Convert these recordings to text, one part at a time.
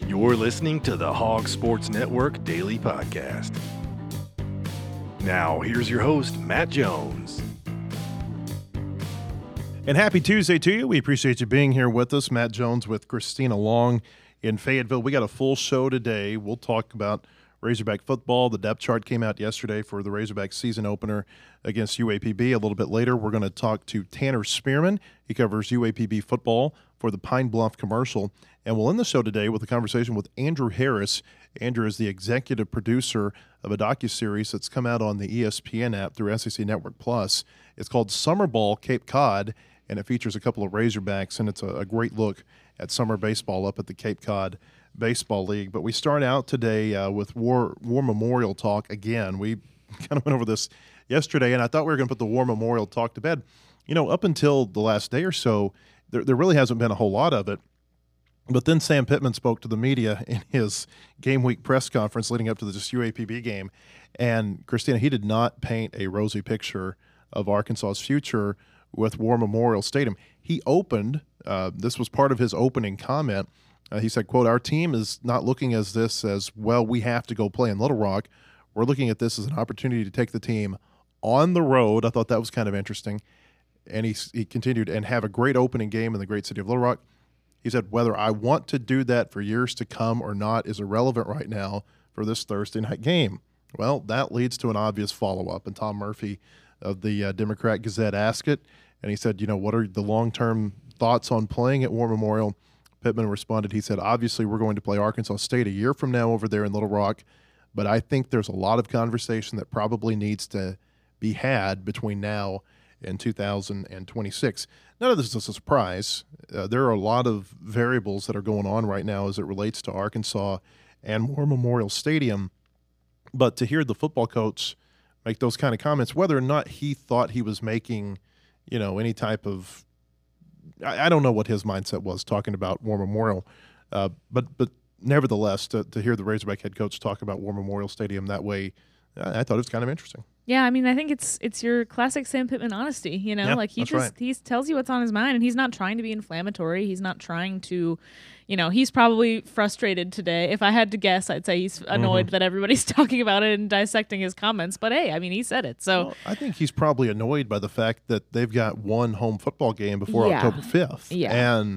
You're listening to the Hog Sports Network Daily Podcast. Now, here's your host, Matt Jones. And happy Tuesday to you. We appreciate you being here with us. Matt Jones with Christina Long in Fayetteville. We got a full show today. We'll talk about Razorback football. The depth chart came out yesterday for the Razorback season opener against UAPB. A little bit later, we're going to talk to Tanner Spearman. He covers UAPB football for the Pine Bluff Commercial. And we'll end the show today with a conversation with Andrew Harris. Andrew is the executive producer of a docuseries that's come out on the ESPN app through SEC Network Plus. It's called Summer Ball Cape Cod, and it features a couple of Razorbacks, and it's a great look at summer baseball up at the Cape Cod Baseball League. But we start out today with War Memorial talk again. We kind of went over this yesterday, and I thought we were going to put the War Memorial talk to bed. You know, up until the last day or so, there really hasn't been a whole lot of it. But then Sam Pittman spoke to the media in his game week press conference leading up to this UAPB game. And, Christina, he did not paint a rosy picture of Arkansas's future with War Memorial Stadium. He opened, this was part of his opening comment, he said, quote, "Our team is not looking at this as, well, we have to go play in Little Rock. We're looking at this as an opportunity to take the team on the road." I thought that was kind of interesting. And he continued, "and have a great opening game in the great city of Little Rock." He said, "Whether I want to do that for years to come or not is irrelevant right now for this Thursday night game." Well, that leads to an obvious follow-up. And Tom Murphy of the Democrat Gazette asked it, and he said, what are the long-term thoughts on playing at War Memorial? Pittman responded, he said, "Obviously, we're going to play Arkansas State a year from now over there in Little Rock, but I think there's a lot of conversation that probably needs to be had between now and 2026. None of this is a surprise. There are a lot of variables that are going on right now as it relates to Arkansas and War Memorial Stadium. But to hear the football coach make those kind of comments, whether or not he thought he was making, any type of – I don't know what his mindset was talking about War Memorial. But nevertheless, to hear the Razorback head coach talk about War Memorial Stadium that way, I thought it was kind of interesting. Yeah, I mean, I think it's your classic Sam Pittman honesty, Yeah, like he tells you what's on his mind, and he's not trying to be inflammatory. He's not trying to, he's probably frustrated today. If I had to guess, I'd say he's annoyed that everybody's talking about it and dissecting his comments. But hey, I mean, he said it. So well, I think he's probably annoyed by the fact that they've got one home football game before October 5th. Yeah. And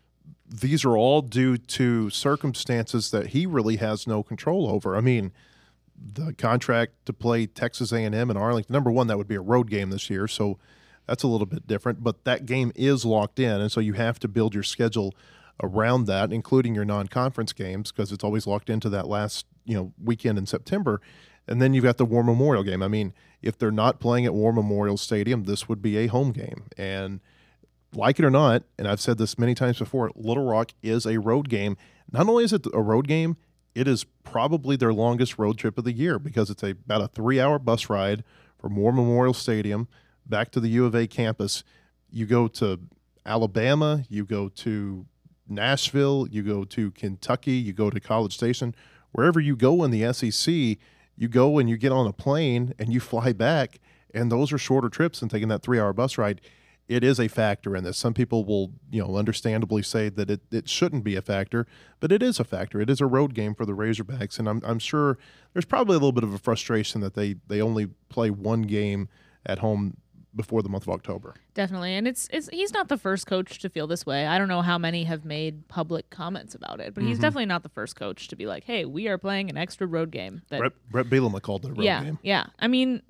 these are all due to circumstances that he really has no control over. I mean, the contract to play Texas A&M and Arlington, number one, that would be a road game this year, so that's a little bit different. But that game is locked in, and so you have to build your schedule around that, including your non-conference games, because it's always locked into that last weekend in September. And then you've got the War Memorial game. I mean, if they're not playing at War Memorial Stadium, this would be a home game. And like it or not, and I've said this many times before, Little Rock is a road game. Not only is it a road game, it is probably their longest road trip of the year because it's about a 3-hour bus ride from War Memorial Stadium back to the U of A campus. You go to Alabama, you go to Nashville, you go to Kentucky, you go to College Station. Wherever you go in the SEC, you go and you get on a plane and you fly back, and those are shorter trips than taking that 3-hour bus ride. It is a factor in this. Some people will, understandably say that it shouldn't be a factor, but it is a factor. It is a road game for the Razorbacks, and I'm sure there's probably a little bit of a frustration that they only play one game at home before the month of October. Definitely, and it's he's not the first coach to feel this way. I don't know how many have made public comments about it, but he's definitely not the first coach to be like, "Hey, we are playing an extra road game." Brett Bielema called it a road game. Yeah. I mean,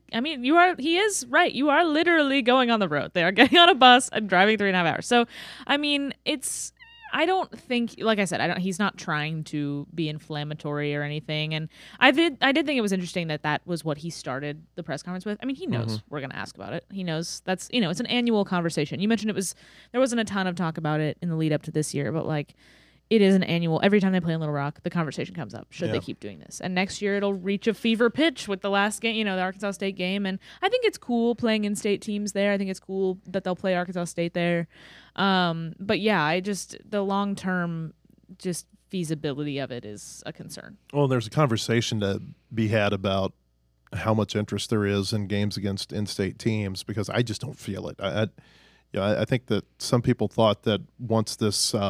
he is right. You are literally going on the road. They are getting on a bus and driving 3.5 hours. So, I mean, I don't think, like I said, he's not trying to be inflammatory or anything. And I did think it was interesting that was what he started the press conference with. I mean, he knows we're going to ask about it. He knows that's, it's an annual conversation. You mentioned there wasn't a ton of talk about it in the lead up to this year, but like it is an annual, every time they play in Little Rock, the conversation comes up. Should they keep doing this? And next year it'll reach a fever pitch with the last game, the Arkansas State game. And I think it's cool playing in-state teams there. I think it's cool that they'll play Arkansas State there. But yeah, the long-term just feasibility of it is a concern. Well, there's a conversation to be had about how much interest there is in games against in-state teams because I just don't feel it. I think that some people thought that once this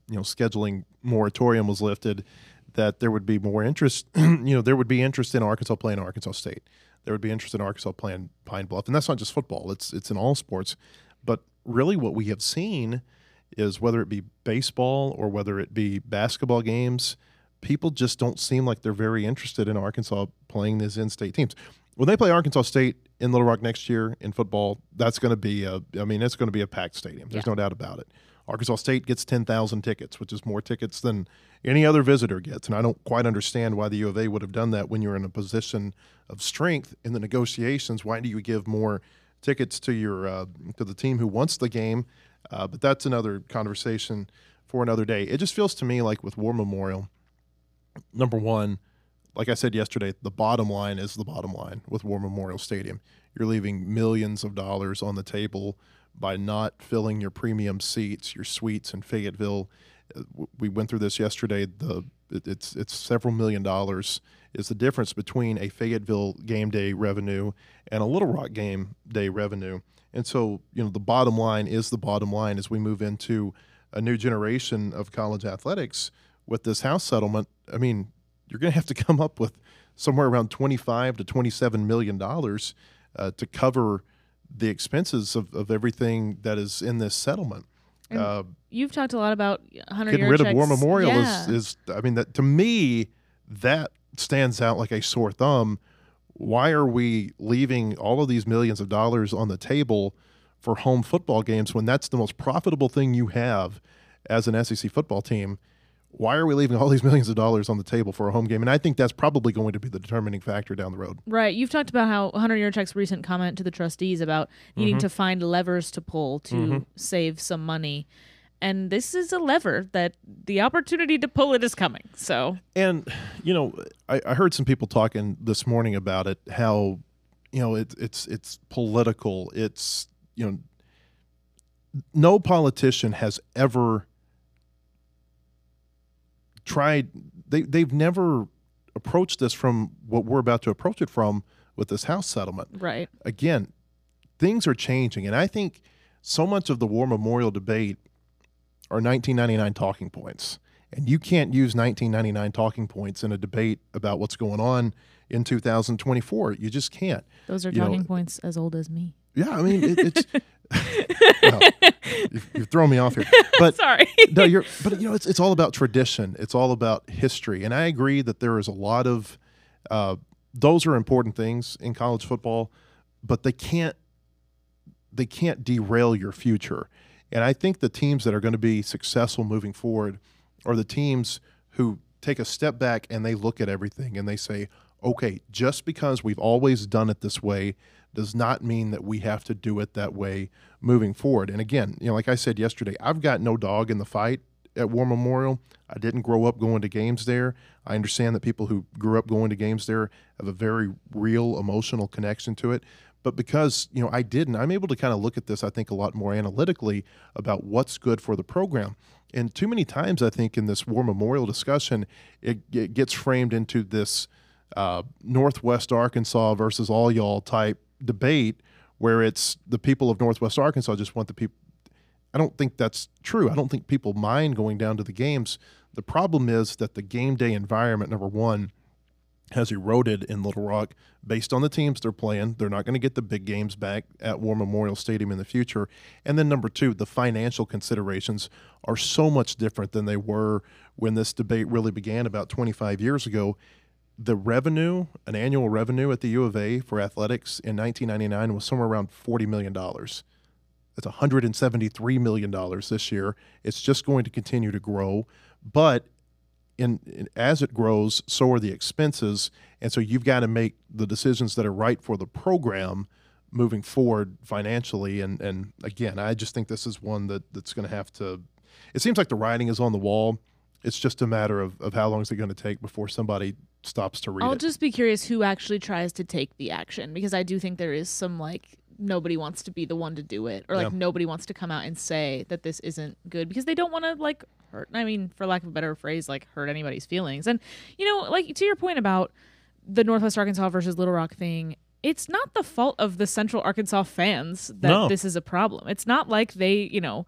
scheduling moratorium was lifted, that there would be more interest. There would be interest in Arkansas playing Arkansas State. There would be interest in Arkansas playing Pine Bluff, and that's not just football. It's in all sports. But really, what we have seen is whether it be baseball or whether it be basketball games, people just don't seem like they're very interested in Arkansas playing these in-state teams. When they play Arkansas State in Little Rock next year in football, that's going to be it's going to be a packed stadium. There's no doubt about it. Arkansas State gets 10,000 tickets, which is more tickets than any other visitor gets. And I don't quite understand why the U of A would have done that when you're in a position of strength in the negotiations. Why do you give more tickets to to the team who wants the game? But that's another conversation for another day. It just feels to me like with War Memorial, number one, like I said yesterday, the bottom line is the bottom line with War Memorial Stadium. You're leaving millions of dollars on the table by not filling your premium seats, your suites in Fayetteville. We went through this yesterday. It's several $1 million is the difference between a Fayetteville game day revenue and a Little Rock game day revenue. And so, the bottom line is the bottom line as we move into a new generation of college athletics with this House settlement. I mean, you're going to have to come up with somewhere around $25 to $27 million to cover the expenses of everything that is in this settlement. You've talked a lot about 100-year getting rid checks. of War Memorial Yeah. is that to me, that stands out like a sore thumb. Why are we leaving all of these millions of dollars on the table for home football games when that's the most profitable thing you have as an SEC football team? Why are we leaving all these millions of dollars on the table for a home game? And I think that's probably going to be the determining factor down the road. Right. You've talked about how 100-year check's recent comment to the trustees about needing to find levers to pull to save some money. And this is a lever that the opportunity to pull it is coming. So, and I heard some people talking this morning about it. How it's political. It's no politician has ever tried. They've never approached this from what we're about to approach it from with this House settlement. right. Again, things are changing, and I think so much of the War Memorial debate are 1999 talking points, and you can't use 1999 talking points in a debate about what's going on in 2024. You just can't. Those are talking points as old as me. Yeah, I mean it's. Well, you've thrown me off here, but Sorry. no, it's all about tradition. It's all about history, and I agree that there is a lot of those are important things in college football, but they can't derail your future. And I think the teams that are going to be successful moving forward are the teams who take a step back and they look at everything and they say, okay, just because we've always done it this way does not mean that we have to do it that way moving forward. And again, like I said yesterday, I've got no dog in the fight at War Memorial. I didn't grow up going to games there. I understand that people who grew up going to games there have a very real emotional connection to it. But because, I didn't, I'm able to kind of look at this, I think, a lot more analytically about what's good for the program. And too many times, I think, in this War Memorial discussion, it gets framed into this Northwest Arkansas versus all y'all type debate where it's the people of Northwest Arkansas just want the people. I don't think that's true. I don't think people mind going down to the games. The problem is that the game day environment, number one, has eroded in Little Rock based on the teams they're playing. They're not going to get the big games back at War Memorial Stadium in the future. And then number two, the financial considerations are so much different than they were when this debate really began about 25 years ago. The revenue, an annual revenue at the U of A for athletics in 1999 was somewhere around $40 million. That's $173 million this year. It's just going to continue to grow. But as it grows, so are the expenses, and so you've got to make the decisions that are right for the program moving forward financially. And again, I just think this is one that's going to have to – it seems like the writing is on the wall. It's just a matter of how long is it going to take before somebody stops to read it. I'll just be curious who actually tries to take the action, because I do think there is some, nobody wants to be the one to do it, or nobody wants to come out and say that this isn't good because they don't want to hurt. I mean, for lack of a better phrase, hurt anybody's feelings. And to your point about the Northwest Arkansas versus Little Rock thing, it's not the fault of the Central Arkansas fans that this is a problem. It's not like they,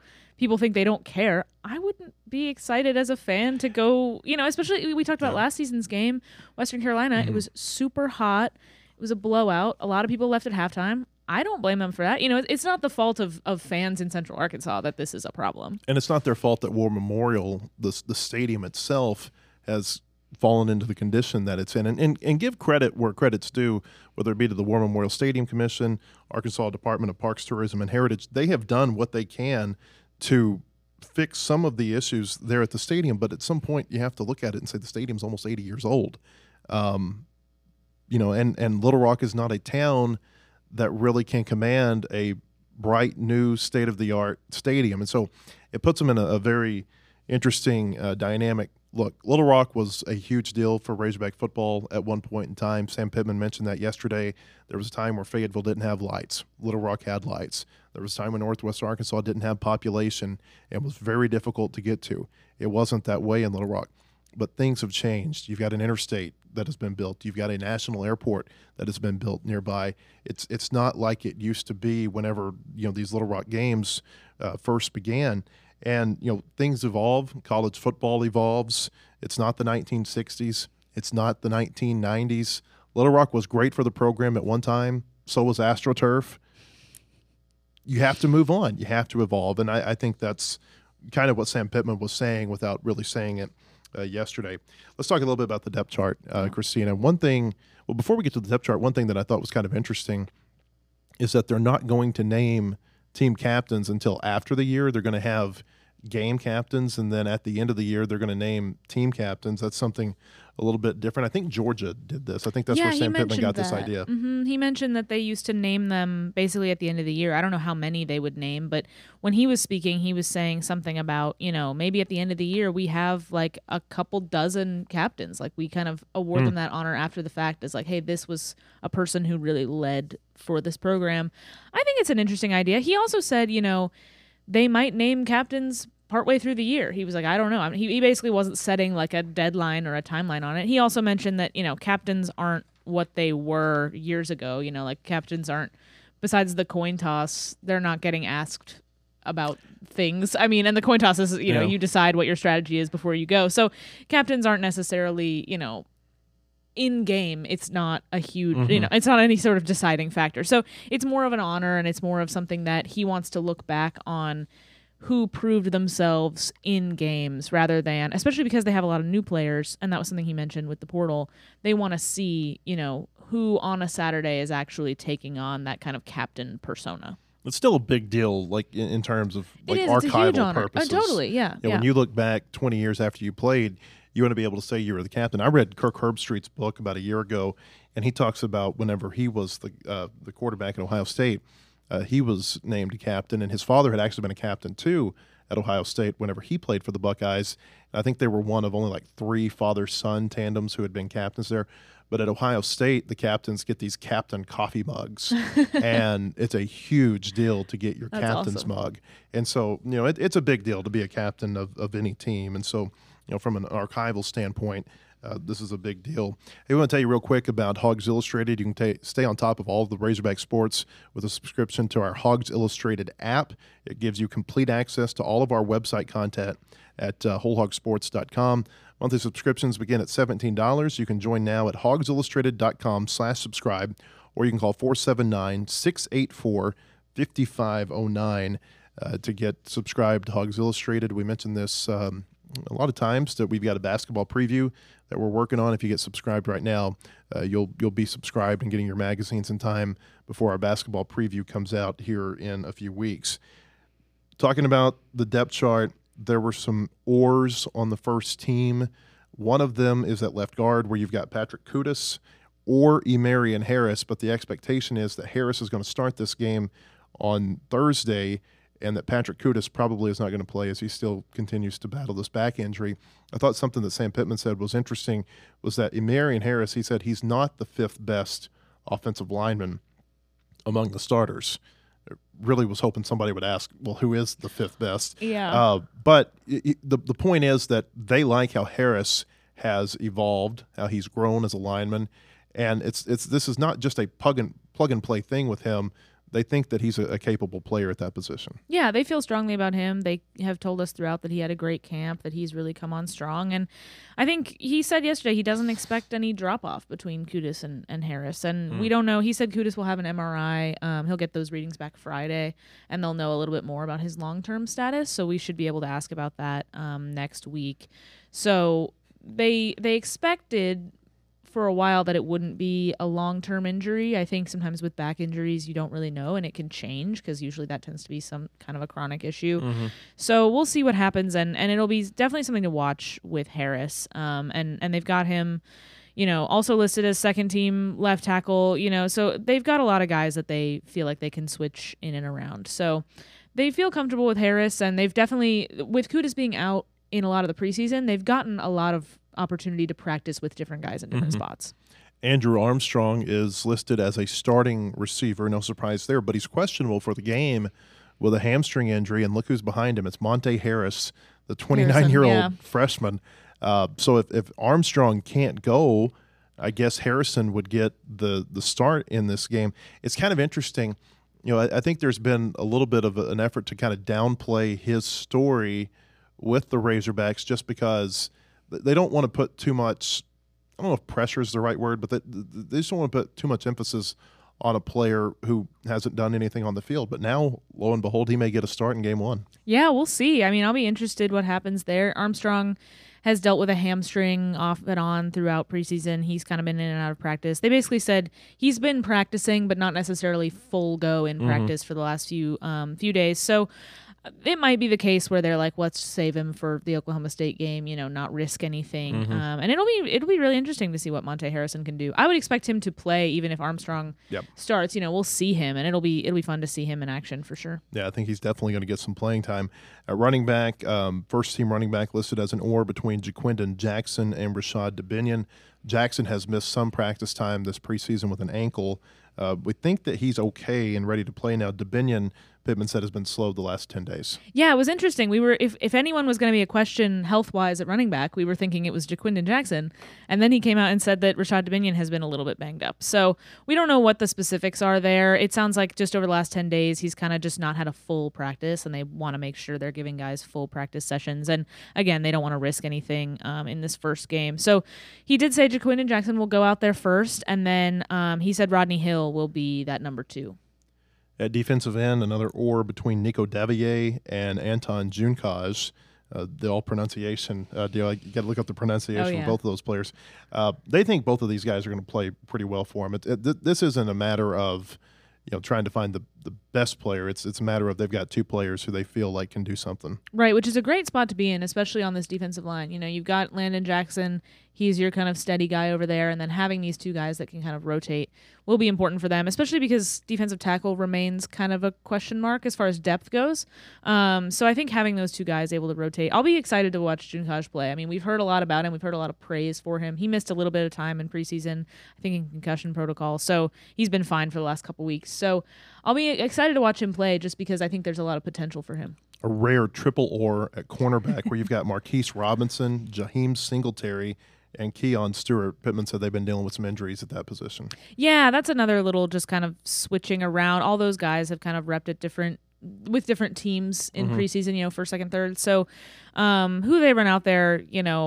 people think they don't care. I wouldn't be excited as a fan to go, especially we talked about last season's game, Western Carolina. It was super hot. It was a blowout. A lot of people left at halftime. I don't blame them for that. It's not the fault of fans in Central Arkansas that this is a problem. And it's not their fault that War Memorial, the stadium itself, has fallen into the condition that it's in. And give credit where credit's due, whether it be to the War Memorial Stadium Commission, Arkansas Department of Parks, Tourism, and Heritage. They have done what they can to fix some of the issues there at the stadium. But at some point, you have to look at it and say the stadium's almost 80 years old. And Little Rock is not a town that really can command a bright, new, state-of-the-art stadium. And so it puts them in a very interesting dynamic. Look, Little Rock was a huge deal for Razorback football at one point in time. Sam Pittman mentioned that yesterday. There was a time where Fayetteville didn't have lights. Little Rock had lights. There was a time when Northwest Arkansas didn't have population and was very difficult to get to. It wasn't that way in Little Rock. But things have changed. You've got an interstate that has been built. You've got a national airport that has been built nearby. It's not like it used to be whenever these Little Rock games first began. And things evolve. College football evolves. It's not the 1960s. It's not the 1990s. Little Rock was great for the program at one time. So was AstroTurf. You have to move on. You have to evolve. And I think that's kind of what Sam Pittman was saying without really saying it yesterday. Let's talk a little bit about the depth chart, Christina. Before we get to the depth chart, one thing that I thought was kind of interesting is that they're not going to name team captains until after the year. They're going to have game captains, and then at the end of the year, they're going to name team captains. That's something a little bit different. I think Georgia did this. I think that's where Sam Pittman got this idea. Mm-hmm. He mentioned that they used to name them basically at the end of the year. I don't know how many they would name, but when he was speaking, he was saying something about, maybe at the end of the year, we have like a couple dozen captains. Like we kind of award them that honor after the fact as like, hey, this was a person who really led for this program. I think it's an interesting idea. He also said, they might name captains partway through the year. He was like, I don't know. I mean, he basically wasn't setting like a deadline or a timeline on it. He also mentioned that, captains aren't what they were years ago. Like captains aren't, besides the coin toss, they're not getting asked about things. I mean, and the coin toss is, you decide what your strategy is before you go. So captains aren't necessarily, in game, it's not a huge, it's not any sort of deciding factor. So it's more of an honor, and it's more of something that he wants to look back on who proved themselves in games rather than, especially because they have a lot of new players, and that was something he mentioned with the portal. They want to see, who on a Saturday is actually taking on that kind of captain persona. It's still a big deal, like in terms of like archival purposes. Oh, totally, yeah. When you look back 20 years after you played, you want to be able to say you were the captain. I read Kirk Herbstreit's book about a year ago, and he talks about whenever he was the quarterback at Ohio State, he was named captain, and his father had actually been a captain too at Ohio State whenever he played for the Buckeyes. And I think they were one of only like 3 father-son tandems who had been captains there. But at Ohio State, the captains get these captain coffee mugs, and it's a huge deal to get your captain's mug. And so, it's a big deal to be a captain of any team. And so, from an archival standpoint, this is a big deal. Hey, we want to tell you real quick about Hogs Illustrated. You can stay on top of all of the Razorback sports with a subscription to our Hogs Illustrated app. It gives you complete access to all of our website content at wholehogsports.com. Monthly subscriptions begin at $17. You can join now at hogsillustrated.com/subscribe, or you can call 479-684-5509 to get subscribed to Hogs Illustrated. We mentioned this a lot of times that we've got a basketball preview that we're working on. If you get subscribed right now, you'll be subscribed and getting your magazines in time before our basketball preview comes out here in a few weeks. Talking about the depth chart, there were some oars on the first team. One of them is at left guard, where you've got Patrick Kudus or Emarian Harris, but the expectation is that Harris is going to start this game on Thursday, and that Patrick Kudus probably is not going to play as he still continues to battle this back injury. I thought something that Sam Pittman said was interesting was that Emarian Harris, he said he's not the 5th best offensive lineman among the starters. Really was hoping somebody would ask, well, who is the 5th best? Yeah. But the point is that they like how Harris has evolved, how he's grown as a lineman, and this is not just a plug and play thing with him. they think that he's a capable player at that position. Yeah, they feel strongly about him. They have told us throughout that he had a great camp, that he's really come on strong. And I think he said yesterday he doesn't expect any drop-off between Kudus and Harris. And we don't know. He said Kudus will have an MRI. He'll get those readings back Friday, and they'll know a little bit more about his long-term status. So we should be able to ask about that next week. So they expected for a while that it wouldn't be a long-term injury. I think sometimes with back injuries you don't really know, and it can change because usually that tends to be some kind of a chronic issue. So we'll see what happens, and it'll be definitely something to watch with Harris. And they've got him, also listed as second-team left tackle. So they've got a lot of guys that they feel like they can switch in and around. So they feel comfortable with Harris, and they've definitely, with Kudus being out in a lot of the preseason, they've gotten a lot of opportunity to practice with different guys in different spots. Andrew Armstrong is listed as a starting receiver, no surprise there, but he's questionable for the game with a hamstring injury, and look who's behind him. It's Monte Harris, the 29-year-old freshman. So if Armstrong can't go, I guess Harrison would get the start in this game. It's kind of interesting. I think there's been a little bit of an effort to kind of downplay his story with the Razorbacks just because they don't want to put too much, I don't know if pressure is the right word, but they just don't want to put too much emphasis on a player who hasn't done anything on the field. But now, lo and behold, he may get a start in game one. Yeah, we'll see. I mean, I'll be interested what happens there. Armstrong has dealt with a hamstring off and on throughout preseason. He's kind of been in and out of practice. They basically said he's been practicing, but not necessarily full go in practice for the last few days. So it might be the case where they're like, let's save him for the Oklahoma State game, not risk anything. And it'll be really interesting to see what Monte Harrison can do. I would expect him to play even if Armstrong starts. We'll see him, and it'll be fun to see him in action for sure. Yeah, I think he's definitely going to get some playing time. At running back, first-team running back listed as an or between Jaquindon Jackson and Rashad Dubinion. Jackson has missed some practice time this preseason with an ankle. We think that he's okay and ready to play now. Dubinion, Pittman said, has been slow the last 10 days. Yeah, it was interesting. We were, if anyone was going to be a question health-wise at running back, we were thinking it was Jaquindon Jackson. And then he came out and said that Rashad Dubinion has been a little bit banged up. So we don't know what the specifics are there. It sounds like just over the last 10 days, he's kind of just not had a full practice, and they want to make sure they're giving guys full practice sessions. And again, they don't want to risk anything in this first game. So he did say Jaquindon Jackson will go out there first, and then he said Rodney Hill will be that number 2. At defensive end, another or between Nico Davier and Anton Junkaj. The all pronunciation deal. You got to look up the pronunciation of both of those players. They think both of these guys are going to play pretty well for them. This isn't a matter of trying to find the best player. It's a matter of they've got 2 players who they feel like can do something. Right, which is a great spot to be in, especially on this defensive line. You've got Landon Jackson. He's your kind of steady guy over there, and then having these 2 guys that can kind of rotate will be important for them, especially because defensive tackle remains kind of a question mark as far as depth goes. So I think having those 2 guys able to rotate, I'll be excited to watch Junkaj play. I mean, we've heard a lot about him. We've heard a lot of praise for him. He missed a little bit of time in preseason, I think in concussion protocol, so he's been fine for the last couple weeks. So I'll be excited to watch him play just because I think there's a lot of potential for him. A rare triple or at cornerback where you've got Marquise Robinson, Jaheim Singletary, and Keon Stewart. Pittman said they've been dealing with some injuries at that position. Yeah, that's another little just kind of switching around. All those guys have kind of repped at with different teams in preseason, first, second, third. So who they run out there,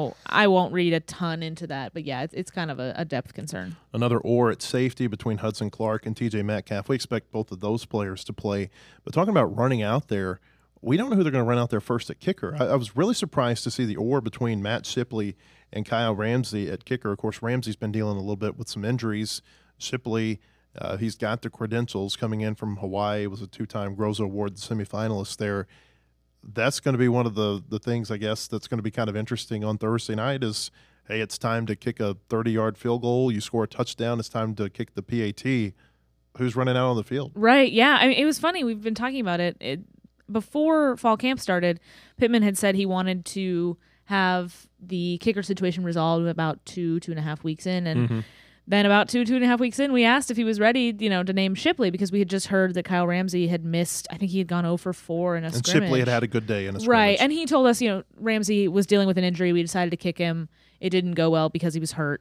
I won't read a ton into that. But yeah, it's kind of a depth concern. Another or at safety between Hudson Clark and TJ Metcalf. We expect both of those players to play. But talking about running out there, we don't know who they're going to run out there first at kicker. I was really surprised to see the or between Matt Shipley and Kyle Ramsey at kicker. Of course, Ramsey's been dealing a little bit with some injuries. Shipley, he's got the credentials coming in from Hawaii, was a 2-time Groza Award semifinalist there. That's going to be one of the things, I guess, that's going to be kind of interesting on Thursday night is, hey, it's time to kick a 30-yard field goal. You score a touchdown. It's time to kick the PAT. Who's running out on the field? Right, yeah. I mean, it was funny. We've been talking about it. Before fall camp started, Pittman had said he wanted to have the kicker situation resolved about 2.5 weeks in. And then about 2.5 weeks in, we asked if he was ready, to name Shipley because we had just heard that Kyle Ramsey had missed, I think he had gone 0 for 4 in a scrimmage. And Shipley had a good day in a scrimmage. Right, and he told us, Ramsey was dealing with an injury. We decided to kick him. It didn't go well because he was hurt.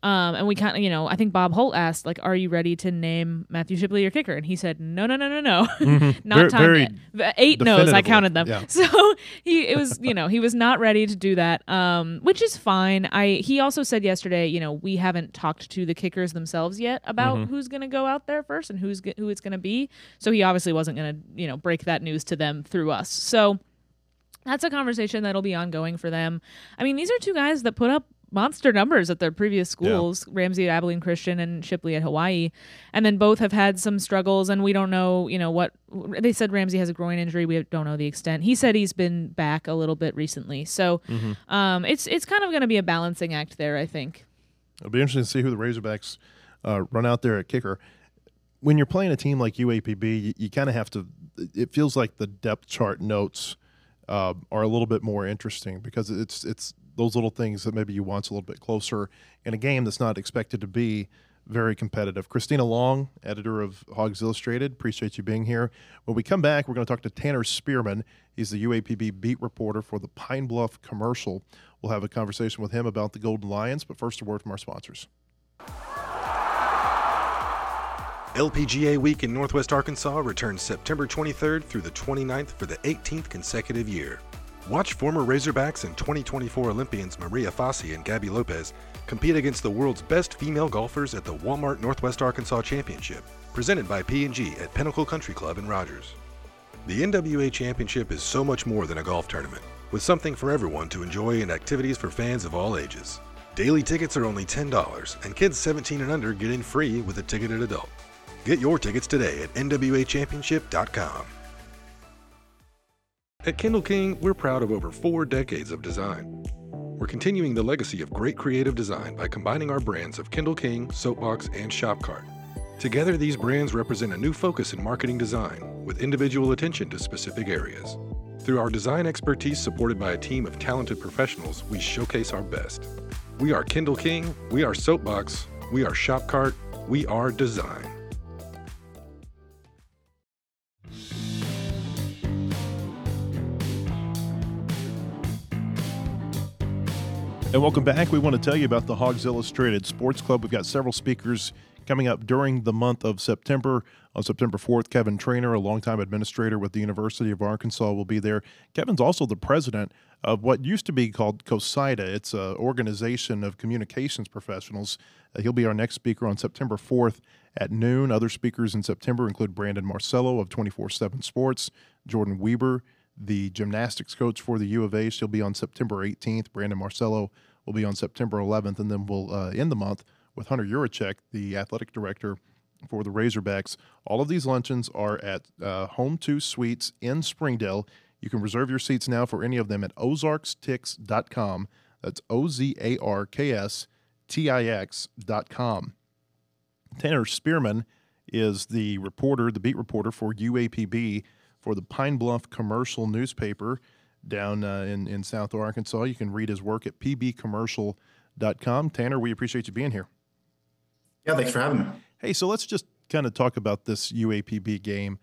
And we kind of, I think Bob Holt asked, like, are you ready to name Matthew Shipley your kicker? And he said, no. Not time yet. 8 no's, I counted them. Yeah. So he was not ready to do that, which is fine. He also said yesterday, we haven't talked to the kickers themselves yet about who's going to go out there first and who it's going to be. So he obviously wasn't going to, break that news to them through us. So that's a conversation that'll be ongoing for them. I mean, these are 2 guys that put up monster numbers at their previous schools, Ramsey at Abilene Christian and Shipley at Hawaii, and then both have had some struggles, and we don't know, what they said. Ramsey has a groin injury. We don't know the extent. He said he's been back a little bit recently, so it's kind of going to be a balancing act there, I think. It'll be interesting to see who the Razorbacks run out there at kicker. When you're playing a team like UAPB, you kind of have to. It feels like the depth chart notes are a little bit more interesting because it's those little things that maybe you watch a little bit closer in a game that's not expected to be very competitive. Christina Long, editor of Hogs Illustrated, appreciate you being here. When we come back, we're going to talk to Tanner Spearman. He's the UAPB beat reporter for the Pine Bluff Commercial. We'll have a conversation with him about the Golden Lions, but first a word from our sponsors. LPGA Week in Northwest Arkansas returns September 23rd through the 29th for the 18th consecutive year. Watch former Razorbacks and 2024 Olympians Maria Fassi and Gabby Lopez compete against the world's best female golfers at the Walmart Northwest Arkansas Championship, presented by P&G at Pinnacle Country Club in Rogers. The NWA Championship is so much more than a golf tournament, with something for everyone to enjoy and activities for fans of all ages. Daily tickets are only $10, and kids 17 and under get in free with a ticketed adult. Get your tickets today at nwachampionship.com. At Kindle King, we're proud of over 4 decades of design. We're continuing the legacy of great creative design by combining our brands of Kindle King, Soapbox, and Shopcart. Together, these brands represent a new focus in marketing design, with individual attention to specific areas. Through our design expertise supported by a team of talented professionals, we showcase our best. We are Kindle King, we are Soapbox, we are Shopcart, we are design. And welcome back. We want to tell you about the Hogs Illustrated Sports Club. We've got several speakers coming up during the month of September. On September 4th, Kevin Trainer, a longtime administrator with the University of Arkansas, will be there. Kevin's also the president of what used to be called COSIDA. It's an organization of communications professionals. He'll be our next speaker on September 4th at noon. Other speakers in September include Brandon Marcello of 24/7 Sports, Jordan Weber, the gymnastics coach for the U of A. She'll be on September 18th. Brandon Marcello will be on September 11th. And then we'll end the month with Hunter Urachek, the athletic director for the Razorbacks. All of these luncheons are at Home 2 Suites in Springdale. You can reserve your seats now for any of them at ozarkstix.com. That's OZARKSTIX.com. Tanner Spearman is the reporter, the beat reporter for UAPB for the Pine Bluff Commercial newspaper down in South Arkansas. You can read his work at pbcommercial.com. Tanner, we appreciate you being here. Yeah, thanks for having me. Hey, so let's just kind of talk about this UAPB game.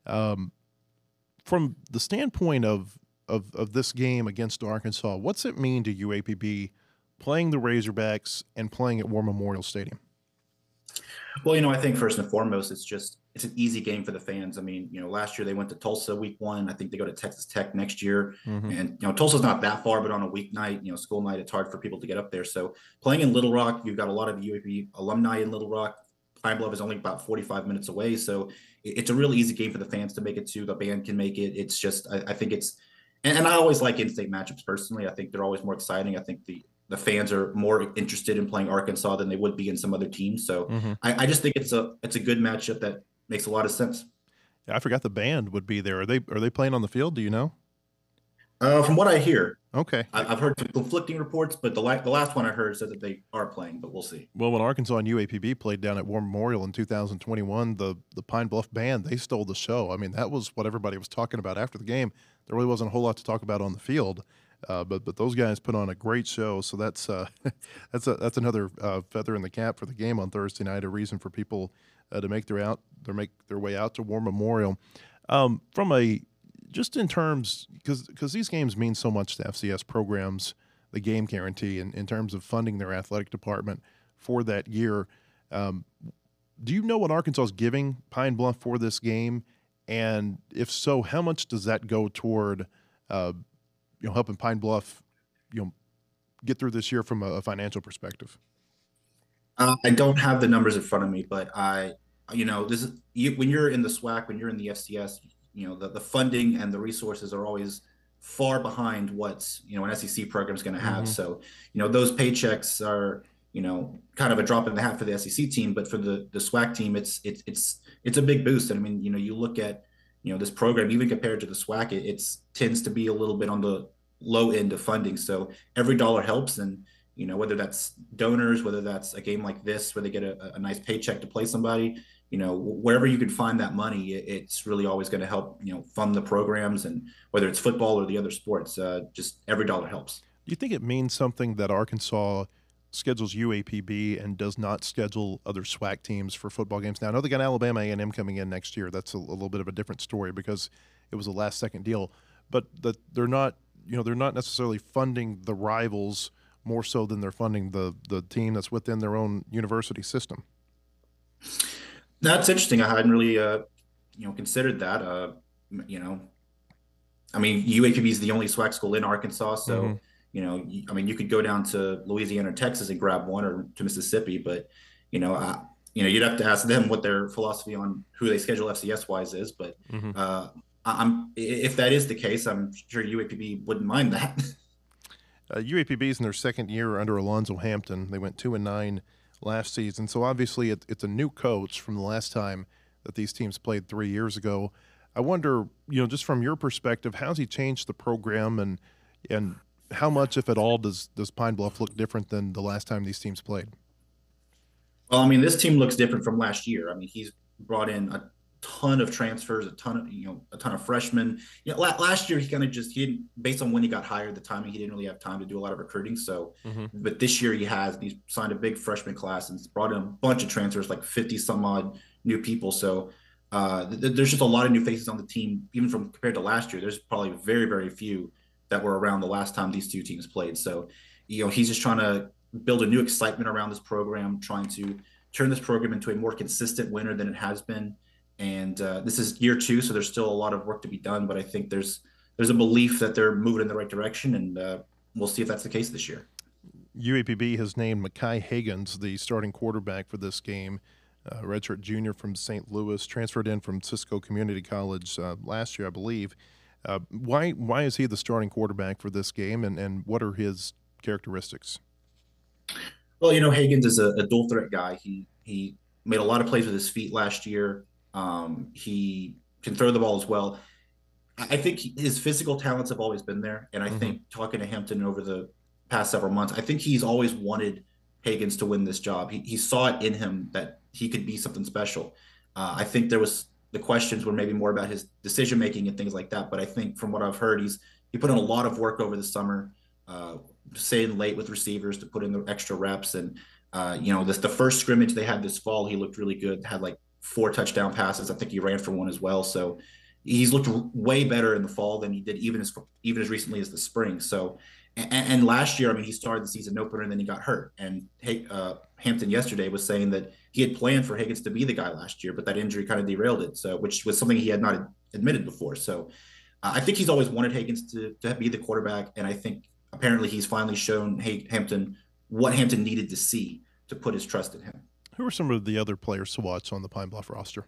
From the standpoint of this game against Arkansas, what's it mean to UAPB playing the Razorbacks and playing at War Memorial Stadium? Well, I think first and foremost, it's an easy game for the fans. I mean, last year they went to Tulsa week 1. I think they go to Texas Tech next year. And, Tulsa's not that far, but on a weeknight, school night, it's hard for people to get up there. So playing in Little Rock, you've got a lot of UAPB alumni in Little Rock. Pine Bluff is only about 45 minutes away. So it's a really easy game for the fans to make it to. The band can make it. It's just, I think it's, and I always like in-state matchups personally. I think they're always more exciting. I think the fans are more interested in playing Arkansas than they would be in some other teams. So I just think it's a good matchup that makes a lot of sense. Yeah, I forgot the band would be there. Are they playing on the field? Do you know? From what I hear. Okay. I've heard conflicting reports, but the last one I heard said that they are playing, but we'll see. Well, when Arkansas and UAPB played down at War Memorial in 2021, the Pine Bluff band, they stole the show. I mean, that was what everybody was talking about after the game. There really wasn't a whole lot to talk about on the field. But those guys put on a great show, so that's another feather in the cap for the game on Thursday night. A reason for people to make their way out to War Memorial. Just in terms, because these games mean so much to FCS programs, the game guarantee in terms of funding their athletic department for that year. Do you know what Arkansas is giving Pine Bluff for this game? And if so, how much does that go toward helping Pine Bluff get through this year from a financial perspective? I don't have the numbers in front of me, but this is when you're in the SWAC, when you're in the FCS, the funding and the resources are always far behind what an SEC program is going to have. So those paychecks are kind of a drop in the hat for the SEC team, but for the SWAC team, it's a big boost. And I mean, you look at this program, even compared to the SWAC, it tends to be a little bit on the low end of funding. So every dollar helps, and whether that's donors, whether that's a game like this where they get a nice paycheck to play somebody, wherever you can find that money, it's really always going to help, fund the programs, and whether it's football or the other sports, just every dollar helps. Do you think it means something that Arkansas schedules UAPB and does not schedule other SWAC teams for football games? Now, I know they got Alabama A&M coming in next year. That's a little bit of a different story because it was a last-second deal. But they're not necessarily funding the rivals more so than they're funding the team that's within their own university system. That's interesting. I hadn't really, considered that. I mean, UAPB is the only SWAC school in Arkansas, so you could go down to Louisiana or Texas and grab one, or to Mississippi, but you'd have to ask them what their philosophy on who they schedule FCS wise is. But if that is the case, I'm sure UAPB wouldn't mind that. UAPB is in their second year under Alonzo Hampton. They went 2-9 last season, so obviously it's a new coach from the last time that these teams played 3 years ago. I wonder, just from your perspective, how's he changed the program, and how much, if at all, does Pine Bluff look different than the last time these teams played? Well, I mean, this team looks different from last year. I mean, he's brought in a ton of transfers, a ton of freshmen. Last year he didn't, based on when he got hired, the timing, he didn't really have time to do a lot of recruiting. So, but this year he's signed a big freshman class and brought in a bunch of transfers, like 50 some odd new people. So there's just a lot of new faces on the team, even compared to last year. There's probably very, very few that were around the last time these two teams played. So, he's just trying to build a new excitement around this program, trying to turn this program into a more consistent winner than it has been. And this is year 2, so there's still a lot of work to be done. But I think there's a belief that they're moving in the right direction, and we'll see if that's the case this year. UAPB has named Mekhi Higgins the starting quarterback for this game. Redshirt junior from St. Louis, transferred in from Cisco Community College last year, I believe. Why is he the starting quarterback for this game, and what are his characteristics? Well, Higgins is a dual threat guy. He made a lot of plays with his feet last year. He can throw the ball as well. I think his physical talents have always been there. And I think talking to Hampton over the past several months, I think he's always wanted Higgins to win this job. He saw it in him that he could be something special. I think the questions were maybe more about his decision-making and things like that. But I think from what I've heard, he put in a lot of work over the summer, staying late with receivers to put in the extra reps. And, the first scrimmage they had this fall, he looked really good, had like 4 touchdown passes. I think he ran for one as well. So he's looked way better in the fall than he did even as recently as the spring. So, and last year, I mean, he started the season opener and then he got hurt. And Hampton yesterday was saying that he had planned for Higgins to be the guy last year, but that injury kind of derailed it. So, which was something he had not admitted before. So I think he's always wanted Higgins to be the quarterback. And I think apparently he's finally shown Hampton what Hampton needed to see to put his trust in him. Who are some of the other players to watch on the Pine Bluff roster?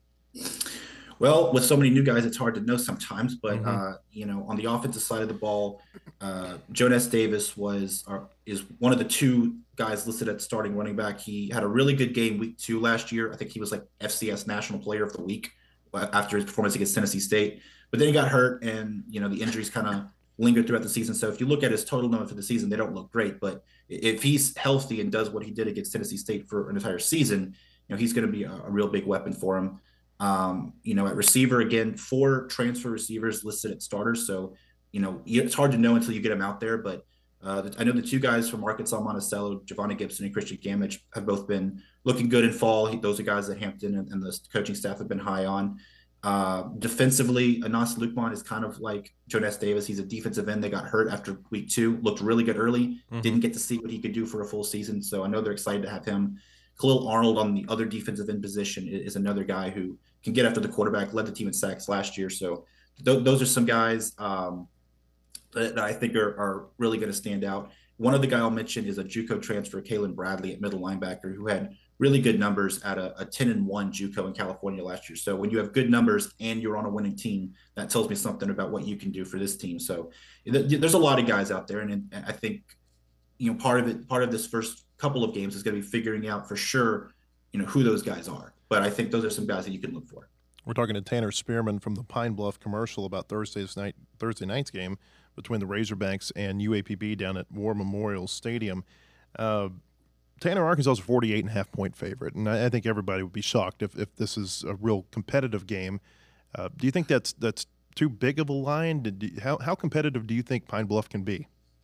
Well, with so many new guys, it's hard to know sometimes. But on the offensive side of the ball, Jonas Davis is one of the 2 guys listed at starting running back. He had a really good game week 2 last year. I think he was like FCS National Player of the Week after his performance against Tennessee State. But then he got hurt, and the injuries kind of lingered throughout the season. So if you look at his total number for the season, they don't look great. But if he's healthy and does what he did against Tennessee State for an entire season, he's going to be a real big weapon for him. At receiver, again, 4 transfer receivers listed at starters. So, it's hard to know until you get them out there. But I know the 2 guys from Arkansas, Monticello, Giovanni Gibson and Christian Gamage, have both been looking good in fall. Those are guys that Hampton and the coaching staff have been high on. Defensively, Anas Lukman is kind of like Jonas Davis. He's a defensive end that got hurt after week 2, looked really good early, didn't get to see what he could do for a full season. So I know they're excited to have him. Khalil Arnold on the other defensive end position is another guy who can get after the quarterback, led the team in sacks last year. So those are some guys that I think are really going to stand out. One of the guy I'll mention is a JUCO transfer, Kalen Bradley at middle linebacker, who had really good numbers at a 10-1 JUCO in California last year. So when you have good numbers and you're on a winning team, that tells me something about what you can do for this team. So there's a lot of guys out there, and I think part of this first couple of games is going to be figuring out for sure who those guys are. But I think those are some guys that you can look for. We're talking to Tanner Spearman from the Pine Bluff commercial about Thursday night's game between the Razorbacks and UAPB down at War Memorial Stadium. Tanner, Arkansas is a 48.5-point favorite, and I think everybody would be shocked if this is a real competitive game. Do you think that's too big of a line? How competitive do you think Pine Bluff can be?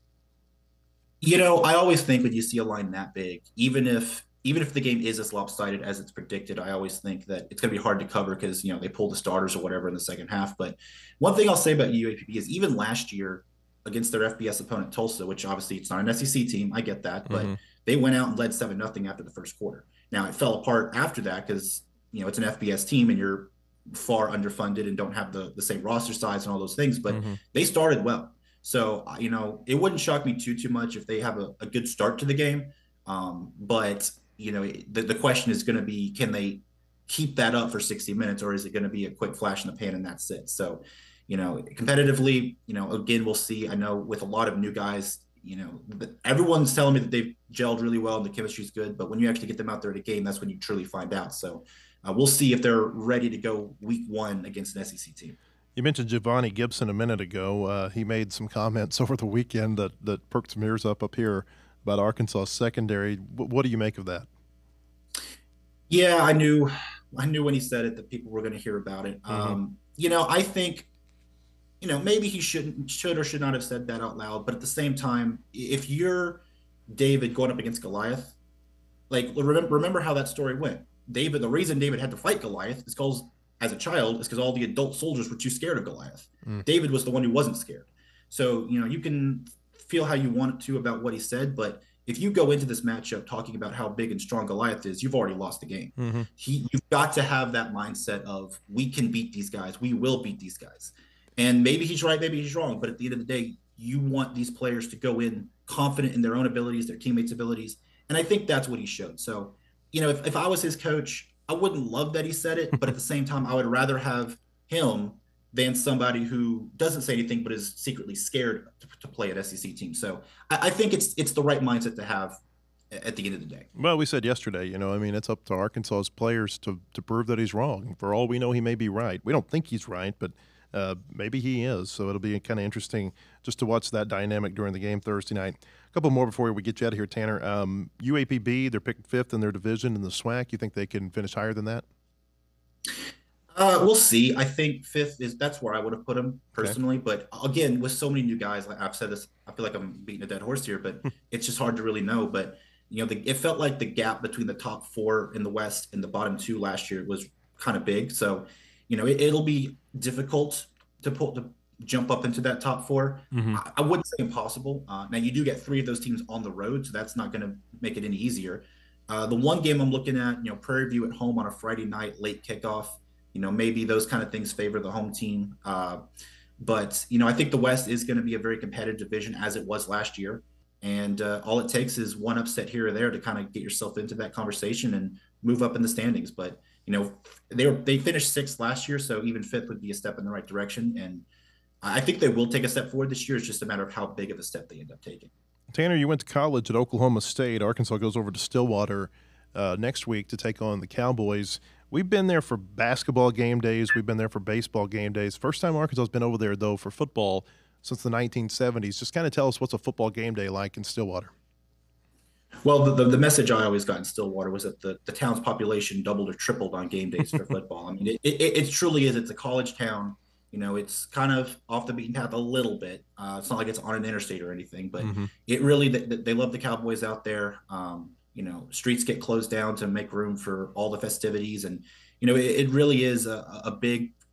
I always think when you see a line that big, even if the game is as lopsided as it's predicted, I always think that it's going to be hard to cover because, they pull the starters or whatever in the second half. But one thing I'll say about UAPB is even last year against their FBS opponent, Tulsa, which obviously it's not an SEC team, I get that, but they went out and led 7-0 after the first quarter. Now, it fell apart after that because, it's an FBS team and you're far underfunded and don't have the same roster size and all those things, but they started well. So, it wouldn't shock me too much if they have a good start to the game. But the question is going to be, can they keep that up for 60 minutes, or is it going to be a quick flash in the pan and that's it? So, competitively, again, we'll see. I know with a lot of new guys, everyone's telling me that they've gelled really well and the chemistry's good, but when you actually get them out there at a game, that's when you truly find out. So we'll see if they're ready to go week 1 against an SEC team. You mentioned Giovanni Gibson a minute ago. He made some comments over the weekend that perked some ears up here about Arkansas secondary. What do you make of that? Yeah, I knew when he said it that people were going to hear about it. I think, maybe he should or should not have said that out loud. But at the same time, if you're David going up against Goliath, like remember how that story went. The reason David had to fight Goliath is because as a child is because all the adult soldiers were too scared of Goliath. David was the one who wasn't scared. So, you can feel how you want to about what he said, but if you go into this matchup talking about how big and strong Goliath is, you've already lost the game. You've got to have that mindset of, we can beat these guys. We will beat these guys. And maybe he's right, maybe he's wrong. But at the end of the day, you want these players to go in confident in their own abilities, their teammates' abilities. And I think that's what he showed. So, if I was his coach, I wouldn't love that he said it. But at the same time, I would rather have him than somebody who doesn't say anything but is secretly scared to play an SEC team. So I think it's the right mindset to have at the end of the day. Well, we said yesterday, it's up to Arkansas's players to prove that he's wrong. For all we know, he may be right. We don't think he's right, but maybe he is. So it'll be kind of interesting just to watch that dynamic during the game Thursday night. A couple more before we get you out of here, Tanner. UAPB, they're picked 5th in their division in the SWAC. You think they can finish higher than that? We'll see. I think 5th that's where I would have put him personally. Okay. But again, with so many new guys, like I've said this, I feel like I'm beating a dead horse here, but it's just hard to really know. But it felt like the gap between the top 4 in the West and the bottom 2 last year was kind of big. So, it'll be difficult to jump up into that top 4. I wouldn't say impossible. Now you do get 3 of those teams on the road, so that's not going to make it any easier. The one game I'm looking at, Prairie View at home on a Friday night, late kickoff. Maybe those kind of things favor the home team. But, I think the West is going to be a very competitive division as it was last year. And all it takes is one upset here or there to kind of get yourself into that conversation and move up in the standings. But, they finished 6th last year, so even 5th would be a step in the right direction. And I think they will take a step forward this year. It's just a matter of how big of a step they end up taking. Tanner, you went to college at Oklahoma State. Arkansas goes over to Stillwater next week to take on the Cowboys. We've been there for basketball game days. We've been there for baseball game days. First time Arkansas has been over there, though, for football since the 1970s. Just kind of tell us what's a football game day like in Stillwater. Well, the message I always got in Stillwater was that the town's population doubled or tripled on game days for football. I mean, it truly is. It's a college town. It's kind of off the beaten path a little bit. It's not like it's on an interstate or anything, but it really, they love the Cowboys out there. Streets get closed down to make room for all the festivities. And, it really is a big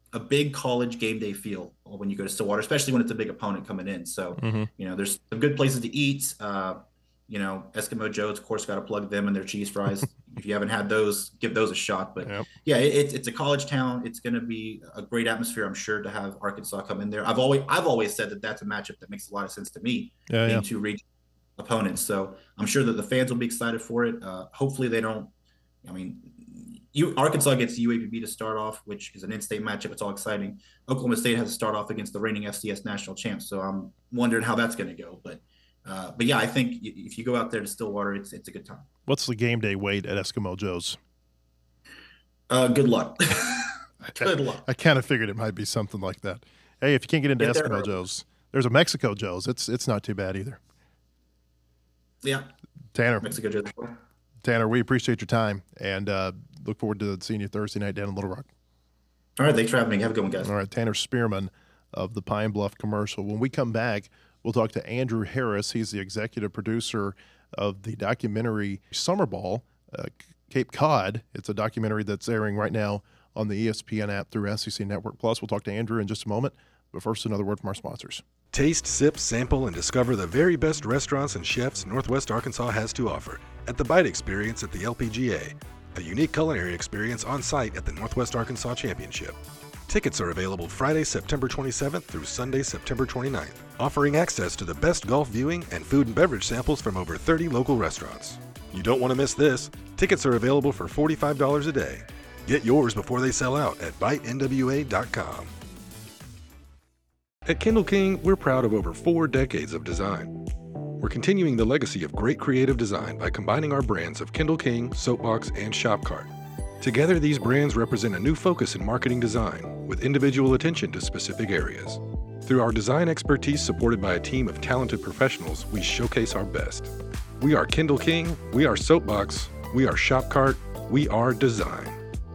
a big college game day feel when you go to Stillwater, especially when it's a big opponent coming in. So, there's some good places to eat. Eskimo Joe's, of course, got to plug them and their cheese fries. If you haven't had those, give those a shot. But yeah, it's a college town. It's going to be a great atmosphere, I'm sure, to have Arkansas come in there. I've always said that that's a matchup that makes a lot of sense to me, being two regional opponents. So I'm sure that the fans will be excited for it. Hopefully they don't. I mean, Arkansas gets UAPB to start off, which is an in-state matchup. It's all exciting. Oklahoma State has to start off against the reigning FCS national champs. So I'm wondering how that's going to go. But yeah, I think if you go out there to Stillwater, it's a good time. What's the game day weight at Eskimo Joe's? Good luck. Good luck. I kind of figured it might be something like that. Hey, if you can't get into Eskimo Joe's, there's a Mexico Joe's. It's not too bad either. Yeah. Tanner. Mexico Joe's. Tanner, we appreciate your time and look forward to seeing you Thursday night down in Little Rock. All right, thanks for having me. Have a good one, guys. All right, Tanner Spearman of the Pine Bluff Commercial. When we come back, we'll talk to Andrew Harris. He's the executive producer of the documentary Summer Ball, Cape Cod. It's a documentary that's airing right now on the ESPN app through SEC Network Plus. We'll talk to Andrew in just a moment, but first, another word from our sponsors. Taste, sip, sample, and discover the very best restaurants and chefs Northwest Arkansas has to offer at the Bite Experience at the LPGA, a unique culinary experience on site at the Northwest Arkansas Championship. Tickets are available Friday, September 27th through Sunday, September 29th, offering access to the best golf viewing and food and beverage samples from over 30 local restaurants. You don't want to miss this. Tickets are available for $45 a day. Get yours before they sell out at BiteNWA.com. At Kindle King, we're proud of over 4 decades of design. We're continuing the legacy of great creative design by combining our brands of Kindle King, Soapbox, and Shopcart. Together, these brands represent a new focus in marketing design, with individual attention to specific areas. Through our design expertise supported by a team of talented professionals, we showcase our best. We are Kindle King, we are Soapbox, we are Shopcart, we are design.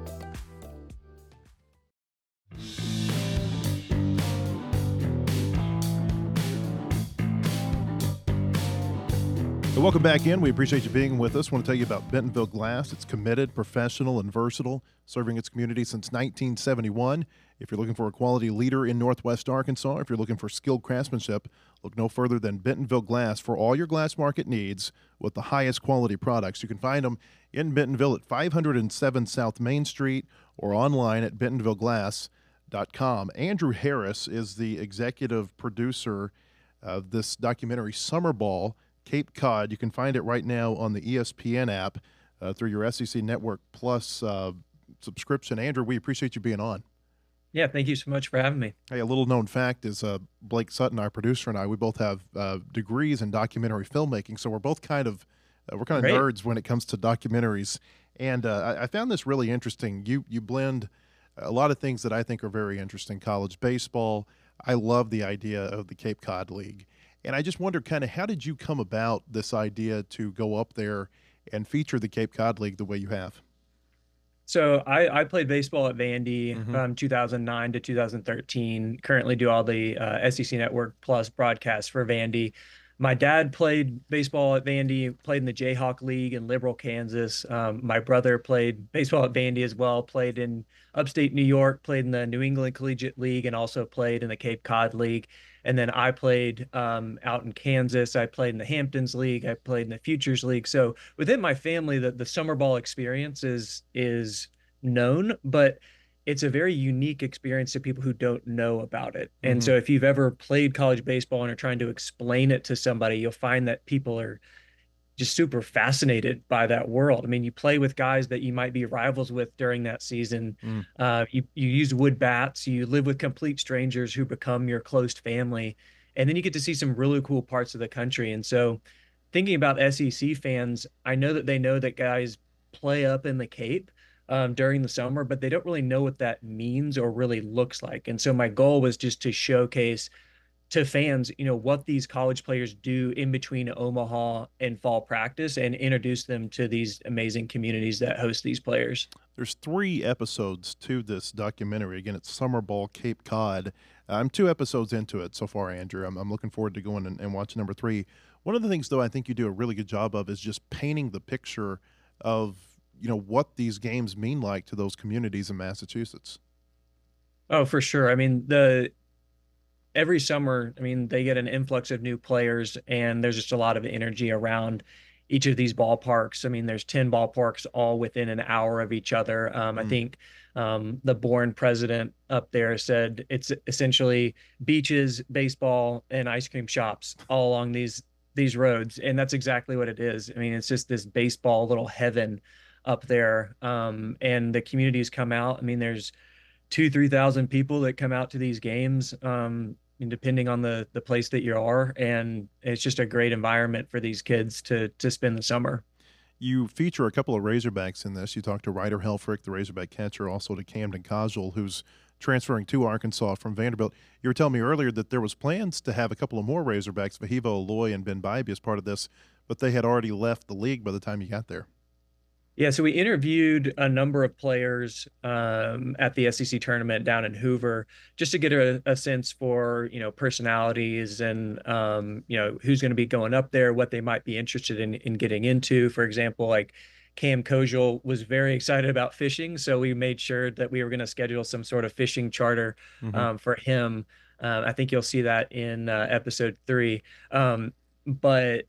Welcome back in. We appreciate you being with us. I want to tell you about Bentonville Glass. It's committed, professional, and versatile, serving its community since 1971. If you're looking for a quality leader in Northwest Arkansas, if you're looking for skilled craftsmanship, look no further than Bentonville Glass for all your glass market needs with the highest quality products. You can find them in Bentonville at 507 South Main Street or online at bentonvilleglass.com. Andrew Harris is the executive producer of this documentary, Summer Ball, Cape Cod. You can find it right now on the ESPN app through your SEC Network Plus subscription. Andrew, we appreciate you being on. Yeah, thank you so much for having me. Hey, a little known fact is Blake Sutton, our producer, and I, we both have degrees in documentary filmmaking, so we're both kind of nerds when it comes to documentaries. And I found this really interesting. You blend a lot of things that I think are very interesting. College baseball. I love the idea of the Cape Cod League. And I just wonder kind of how did you come about this idea to go up there and feature the Cape Cod League the way you have? So I played baseball at Vandy from 2009 to 2013, currently do all the SEC Network Plus broadcasts for Vandy. My dad played baseball at Vandy, played in the Jayhawk League in Liberal, Kansas. My brother played baseball at Vandy as well, played in upstate New York, played in the New England Collegiate League, and also played in the Cape Cod League. And then I played out in Kansas. I played in the Hamptons League. I played in the Futures League. So within my family, the summer ball experience is known, but it's a very unique experience to people who don't know about it. And so if you've ever played college baseball and are trying to explain it to somebody, you'll find that people are just super fascinated by that world. I mean, you play with guys that you might be rivals with during that season. You use wood bats, you live with complete strangers who become your close family. And then you get to see some really cool parts of the country. And so thinking about SEC fans, I know that they know that guys play up in the Cape during the summer, but they don't really know what that means or really looks like. And so my goal was just to showcase to fans, what these college players do in between Omaha and fall practice and introduce them to these amazing communities that host these players. There's 3 episodes to this documentary. Again, it's Summer Ball Cape Cod. I'm 2 episodes into it so far, Andrew. I'm looking forward to going and watching number 3. One of the things, though, I think you do a really good job of is just painting the picture of, what these games mean like to those communities in Massachusetts. Oh, for sure. I mean, every summer, I mean, they get an influx of new players, and there's just a lot of energy around each of these ballparks. I mean, there's 10 ballparks all within an hour of each other. I think the Bourne president up there said it's essentially beaches, baseball, and ice cream shops all along these roads, and that's exactly what it is. I mean, it's just this baseball little heaven up there, and the communities come out. I mean, there's 2,000 3,000 people that come out to these games, and depending on the place that you are, and it's just a great environment for these kids to spend the summer. You feature a couple of Razorbacks in this. You talked to Ryder Helfrich, the Razorback catcher, also to Camden Kajal, who's transferring to Arkansas from Vanderbilt. You were telling me earlier that there was plans to have a couple of more Razorbacks, Vahiva Aloy and Ben Bybee, as part of this, but they had already left the league by the time you got there. Yeah, so we interviewed a number of players at the SEC tournament down in Hoover, just to get a sense for, personalities and, who's going to be going up there, what they might be interested in getting into. For example, like Cam Kojal was very excited about fishing, so we made sure that we were going to schedule some sort of fishing charter for him. I think you'll see that in episode 3. But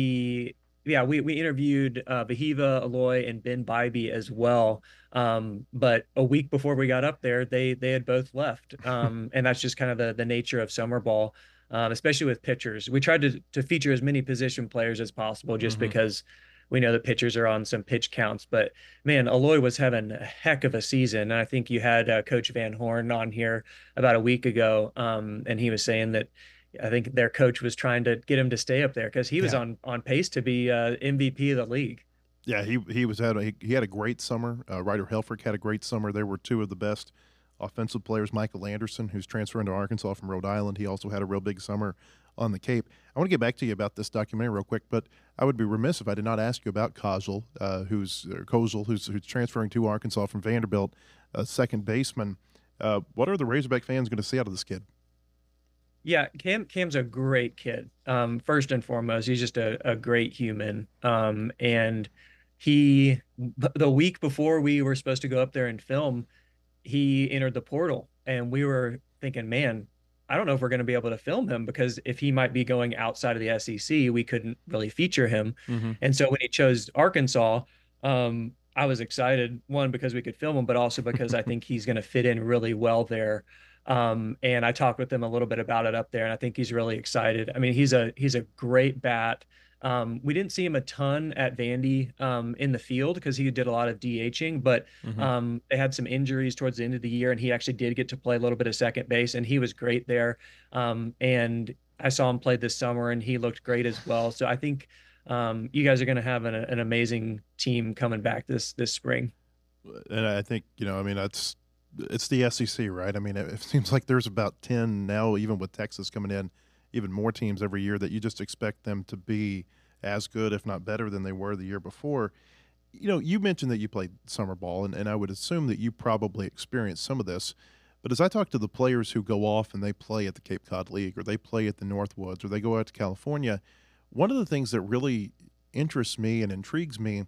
we interviewed Vahiva Aloy and Ben Bybee as well. But a week before we got up there, they had both left. And that's just kind of the nature of summer ball, especially with pitchers. We tried to feature as many position players as possible, just because we know that pitchers are on some pitch counts. But man, Aloy was having a heck of a season. And I think you had Coach Van Horn on here about a week ago, and he was saying that I think their coach was trying to get him to stay up there because he was on pace to be MVP of the league. Yeah, he had a great summer. Ryder Helfrich had a great summer. They were two of the best offensive players. Michael Anderson, who's transferring to Arkansas from Rhode Island, he also had a real big summer on the Cape. I want to get back to you about this documentary real quick, but I would be remiss if I did not ask you about Kojal, who's transferring to Arkansas from Vanderbilt, second baseman. What are the Razorback fans going to see out of this kid? Yeah, Cam's a great kid. First and foremost, he's just a great human. And the week before we were supposed to go up there and film, he entered the portal, and we were thinking, man, I don't know if we're going to be able to film him, because if he might be going outside of the SEC, we couldn't really feature him. And so when he chose Arkansas, I was excited, one, because we could film him, but also because I think he's going to fit in really well there. And I talked with him a little bit about it up there, and I think he's really excited. I mean, he's a great bat. We didn't see him a ton at Vandy in the field because he did a lot of DHing, but they had some injuries towards the end of the year, and he actually did get to play a little bit of second base, and he was great there. And I saw him play this summer, and he looked great as well. So I think you guys are going to have an amazing team coming back this spring. And I think, it's the SEC, right? I mean, it seems like there's about 10 now, even with Texas coming in, even more teams every year, that you just expect them to be as good, if not better, than they were the year before. You mentioned that you played summer ball, and I would assume that you probably experienced some of this. But as I talk to the players who go off and they play at the Cape Cod League, or they play at the Northwoods, or they go out to California, one of the things that really interests me and intrigues me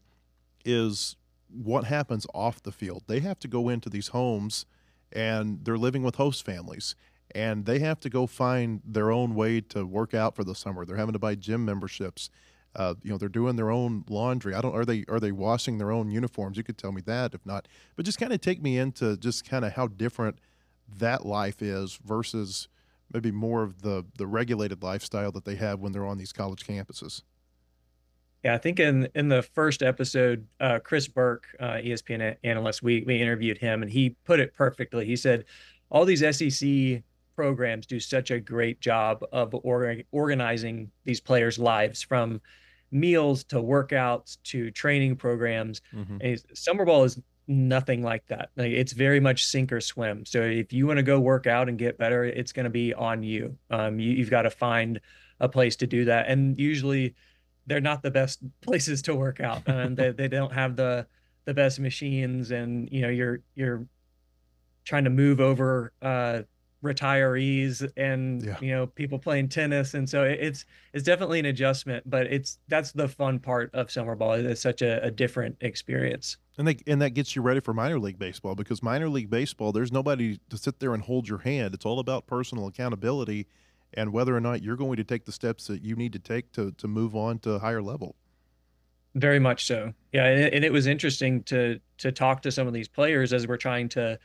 is what happens off the field. They have to go into these homes, and they're living with host families, and they have to go find their own way to work out for the summer. They're having to buy gym memberships. They're doing their own laundry. Are they washing their own uniforms? You could tell me that if not, but just kind of take me into just kind of how different that life is versus maybe more of the regulated lifestyle that they have when they're on these college campuses. Yeah, I think in the first episode, Chris Burke, ESPN analyst, we interviewed him, and he put it perfectly. He said, all these SEC programs do such a great job of organizing these players' lives, from meals to workouts to training programs. And summer ball is nothing like that. Like, it's very much sink or swim. So if you want to go work out and get better, it's going to be on you. You've got to find a place to do that. And usually they're not the best places to work out, and they don't have the best machines, and you're trying to move over retirees and people playing tennis, and so it's definitely an adjustment, but that's the fun part of summer ball. It's such a different experience. And that gets you ready for minor league baseball, because minor league baseball, there's nobody to sit there and hold your hand. It's all about personal accountability and whether or not you're going to take the steps that you need to take to move on to a higher level. Very much so. Yeah, and it was interesting to talk to some of these players as we're trying to,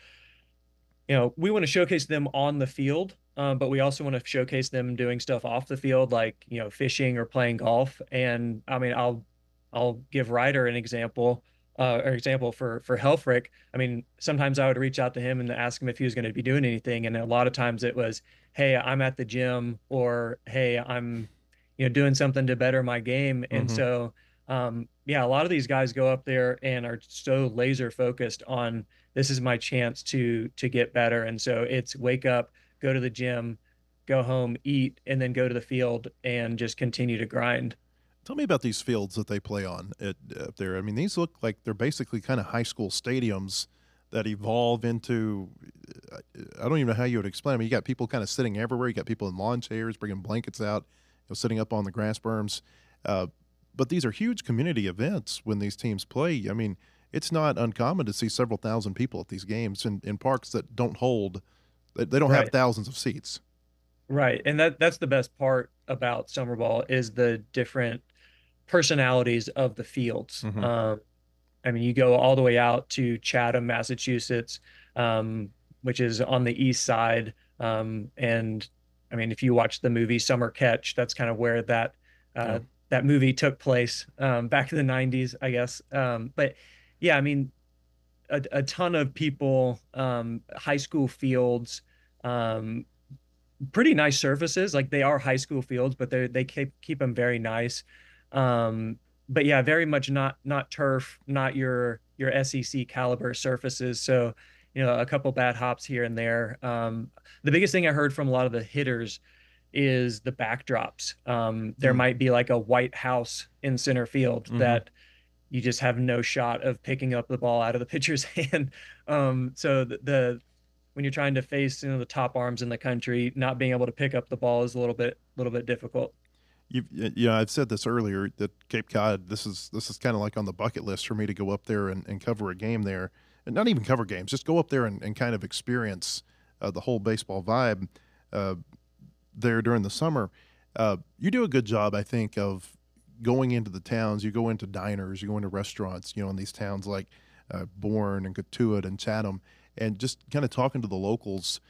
we want to showcase them on the field, but we also want to showcase them doing stuff off the field, like, fishing or playing golf. And I mean, I'll give Ryder an example. For Helfrich. I mean, sometimes I would reach out to him and ask him if he was going to be doing anything, and a lot of times it was, "Hey, I'm at the gym," or "Hey, I'm, doing something to better my game." And so, a lot of these guys go up there and are so laser focused on, this is my chance to get better. And so it's wake up, go to the gym, go home, eat, and then go to the field and just continue to grind. Tell me about these fields that they play on up there. I mean, these look like they're basically kind of high school stadiums that evolve into, I don't even know how you would explain. I mean, you got people kind of sitting everywhere. You got people in lawn chairs, bringing blankets out, sitting up on the grass berms. But these are huge community events when these teams play. I mean, it's not uncommon to see several thousand people at these games in parks that don't hold, they don't have thousands of seats. Right. And that's the best part about summer ball, is the different personalities of the fields. I mean, you go all the way out to Chatham, Massachusetts, which is on the east side. And I mean, if you watch the movie Summer Catch, that's kind of where that movie took place, back in the 90s, I guess. But yeah, I mean, a ton of people, high school fields, pretty nice surfaces. Like, they are high school fields, but they keep them very nice. But yeah, very much not turf, not your SEC caliber surfaces. So, a couple bad hops here and there. The biggest thing I heard from a lot of the hitters is the backdrops. There might be like a white house in center field that you just have no shot of picking up the ball out of the pitcher's hand. So when you're trying to face, the top arms in the country, not being able to pick up the ball is a little bit difficult. I've said this earlier, that Cape Cod, this is kind of like on the bucket list for me to go up there and cover a game there, and not even cover games, just go up there and kind of experience the whole baseball vibe there during the summer. You do a good job, I think, of going into the towns. You go into diners, you go into restaurants, in these towns like Bourne and Cotuit and Chatham, and just kind of talking to the locals.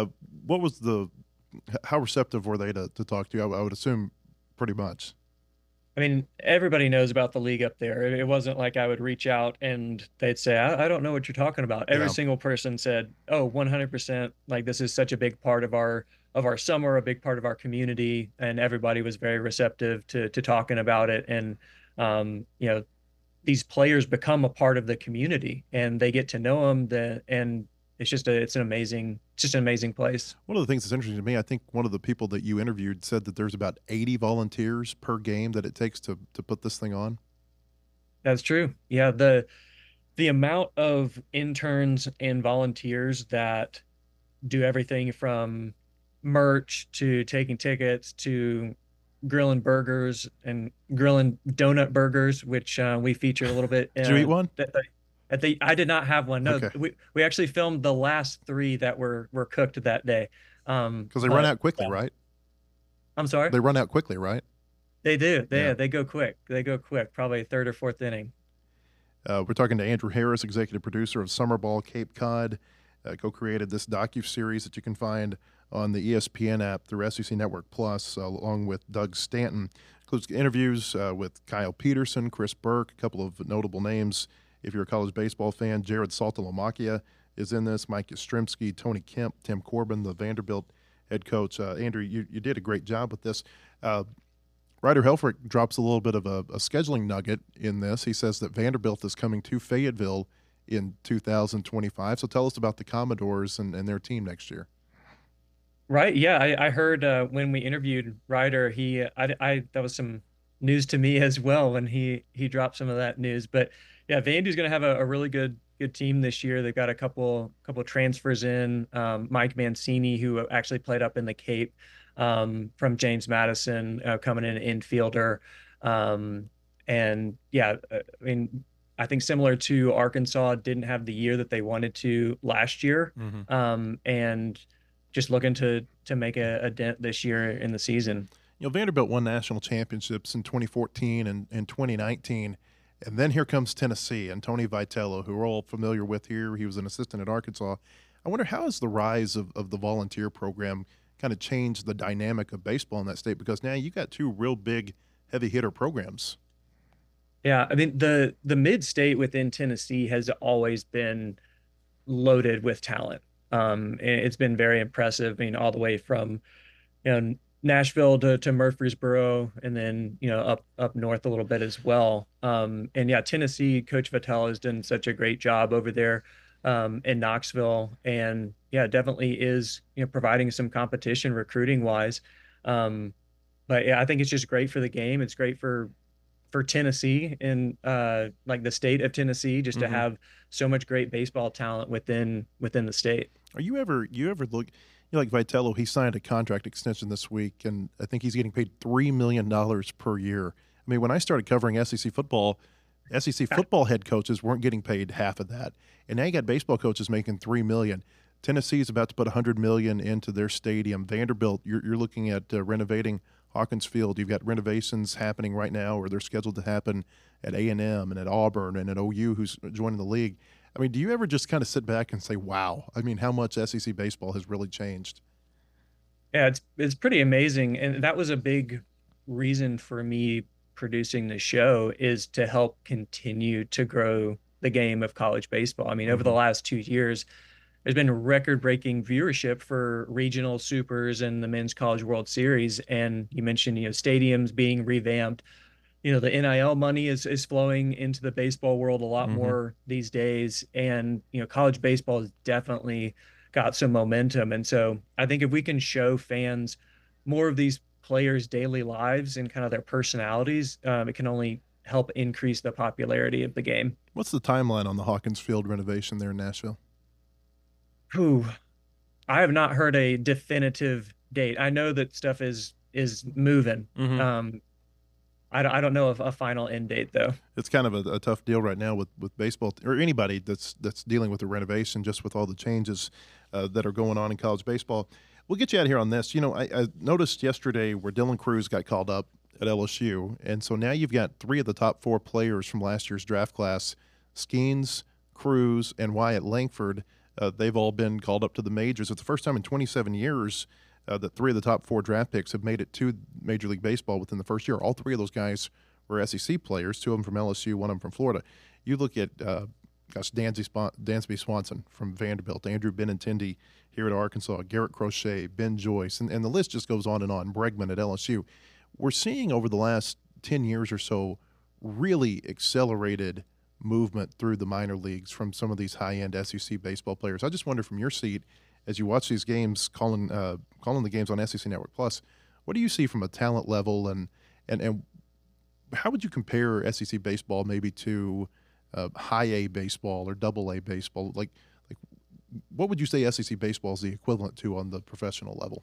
How receptive were they to talk to you? I would assume pretty much. I mean, everybody knows about the league up there. It wasn't like I would reach out and they'd say, I don't know what you're talking about. Every single person said, oh, 100%. Like, this is such a big part of our summer, a big part of our community. And everybody was very receptive to talking about it. And, these players become a part of the community and they get to know them. And it's an amazing place. One of the things that's interesting to me, I think one of the people that you interviewed said that there's about 80 volunteers per game that it takes to put this thing on. That's true. Yeah. The amount of interns and volunteers that do everything from merch to taking tickets to grilling burgers and grilling donut burgers, which we featured a little bit. Did you eat one? I did not have one. No, okay. We actually filmed the last 3 that were cooked that day. Because they run out quickly, right? I'm sorry? They run out quickly, right? They do. They go quick. Probably 3rd or 4th inning. We're talking to Andrew Harris, executive producer of Summer Ball Cape Cod, co-created this docu-series that you can find on the ESPN app through SEC Network Plus, along with Doug Stanton. Includes interviews with Kyle Peterson, Chris Burke, a couple of notable names. If you're a college baseball fan, Jared Saltalamacchia is in this, Mike Yastrzemski, Tony Kemp, Tim Corbin, the Vanderbilt head coach. Andrew, you did a great job with this. Ryder Helfrich drops a little bit of a scheduling nugget in this. He says that Vanderbilt is coming to Fayetteville in 2025. So tell us about the Commodores and their team next year. Right. Yeah, I heard when we interviewed Ryder, that was some news to me as well when he dropped some of that news. But yeah, Vandy's going to have a really good good team this year. They've got a couple transfers in. Mike Mancini, who actually played up in the Cape, from James Madison, coming in infielder. And yeah, I mean, I think similar to Arkansas, didn't have the year that they wanted to last year, and just looking to make a dent this year in the season. Vanderbilt won national championships in 2014 and 2019, and then here comes Tennessee and Tony Vitello, who we're all familiar with here. He was an assistant at Arkansas. I wonder, how has the rise of the volunteer program kind of changed the dynamic of baseball in that state? Because now you got two real big heavy hitter programs. Yeah, I mean, the mid-state within Tennessee has always been loaded with talent. And it's been very impressive. I mean, all the way from, Nashville to Murfreesboro, and then, up north a little bit as well. And yeah, Tennessee, Coach Vitello has done such a great job over there, in Knoxville, and yeah, definitely is, providing some competition recruiting wise. But yeah, I think it's just great for the game. It's great for Tennessee and like the state of Tennessee, just to have so much great baseball talent within the state. Are you ever look, like Vitello, he signed a contract extension this week, and I think he's getting paid $3 million per year. I mean, when I started covering SEC football head coaches weren't getting paid half of that, and now you got baseball coaches making $3 million. Tennessee's about to put $100 million into their stadium. Vanderbilt, you're looking at renovating Hawkins Field. You've got renovations happening right now, or they're scheduled to happen at A&M and at Auburn and at OU, who's joining the league. I mean, do you ever just kind of sit back and say, wow, I mean, how much SEC baseball has really changed? Yeah, it's pretty amazing. And that was a big reason for me producing the show, is to help continue to grow the game of college baseball. I mean, over the last 2 years, there's been record-breaking viewership for regional supers and the Men's College World Series. And you mentioned, stadiums being revamped. The NIL money is flowing into the baseball world a lot more these days. And, college baseball has definitely got some momentum. And so I think if we can show fans more of these players' daily lives and kind of their personalities, it can only help increase the popularity of the game. What's the timeline on the Hawkins Field renovation there in Nashville? I have not heard a definitive date. I know that stuff is moving. I don't know of a final end date, though. It's kind of a tough deal right now with baseball, or anybody that's dealing with the renovation, just with all the changes that are going on in college baseball. We'll get you out of here on this. I noticed yesterday where Dylan Crews got called up at LSU, and so now you've got 3 of the top 4 players from last year's draft class, Skeens, Crews, and Wyatt Langford. They've all been called up to the majors. It's the first time in 27 years that 3 of the top 4 draft picks have made it to Major League Baseball within the first year. All 3 of those guys were SEC players, 2 of them from LSU, 1 of them from Florida. You look at, Dansby Swanson from Vanderbilt, Andrew Benintendi here at Arkansas, Garrett Crochet, Ben Joyce, and the list just goes on and on, Bregman at LSU. We're seeing over the last 10 years or so really accelerated movement through the minor leagues from some of these high-end SEC baseball players. I just wonder, from your seat, as you watch these games, calling the games on SEC Network Plus, what do you see from a talent level, and how would you compare SEC baseball maybe to high A baseball or double A baseball? Like what would you say SEC baseball is the equivalent to on the professional level?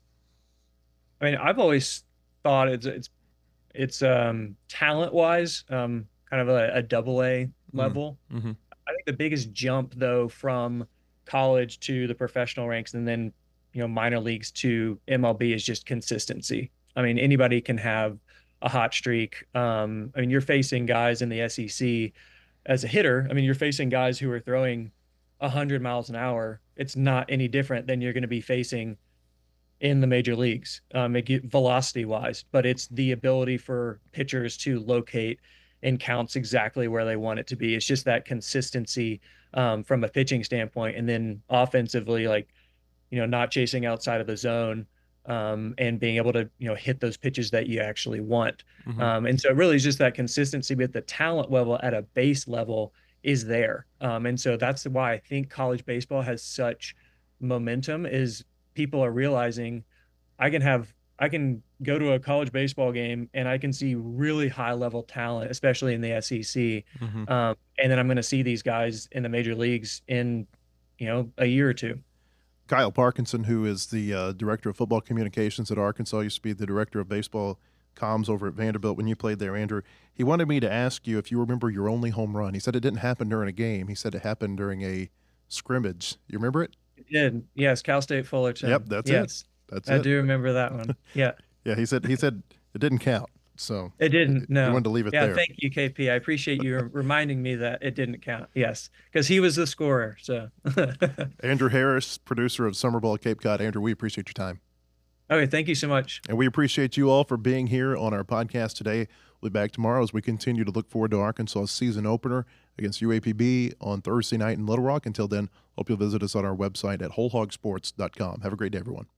I mean, I've always thought it's talent wise, kind of a double A level. I think the biggest jump, though, from college to the professional ranks and then minor leagues to MLB is just consistency. I mean, anybody can have a hot streak. I mean, you're facing guys in the SEC as a hitter. I mean, you're facing guys who are throwing 100 miles an hour. It's not any different than you're going to be facing in the major leagues, velocity wise, but it's the ability for pitchers to locate and counts exactly where they want it to be. It's just that consistency from a pitching standpoint, and then offensively, not chasing outside of the zone, and being able to hit those pitches that you actually want. And so it really is just that consistency, but the talent level at a base level is there. And so that's why I think college baseball has such momentum, is people are realizing I can go to a college baseball game and I can see really high level talent, especially in the SEC. And then I'm going to see these guys in the major leagues in, a year or two. Kyle Parkinson, who is the director of football communications at Arkansas, used to be the director of baseball comms over at Vanderbilt when you played there, Andrew. He wanted me to ask you if you remember your only home run. He said it didn't happen during a game. He said it happened during a scrimmage. You remember it? It did. Yes, Cal State Fullerton. Yep, that's it. That's I it. do remember that one. Yeah. Yeah, he said it didn't count. So it didn't. No. You wanted to leave it there. Yeah, thank you, KP. I appreciate you reminding me that it didn't count. Yes, because he was the scorer. So Andrew Harris, producer of Summer Ball Cape Cod. Andrew, we appreciate your time. Okay, thank you so much. And we appreciate you all for being here on our podcast today. We'll be back tomorrow as we continue to look forward to Arkansas's season opener against UAPB on Thursday night in Little Rock. Until then, hope you'll visit us on our website at wholehogsports.com. Have a great day, everyone.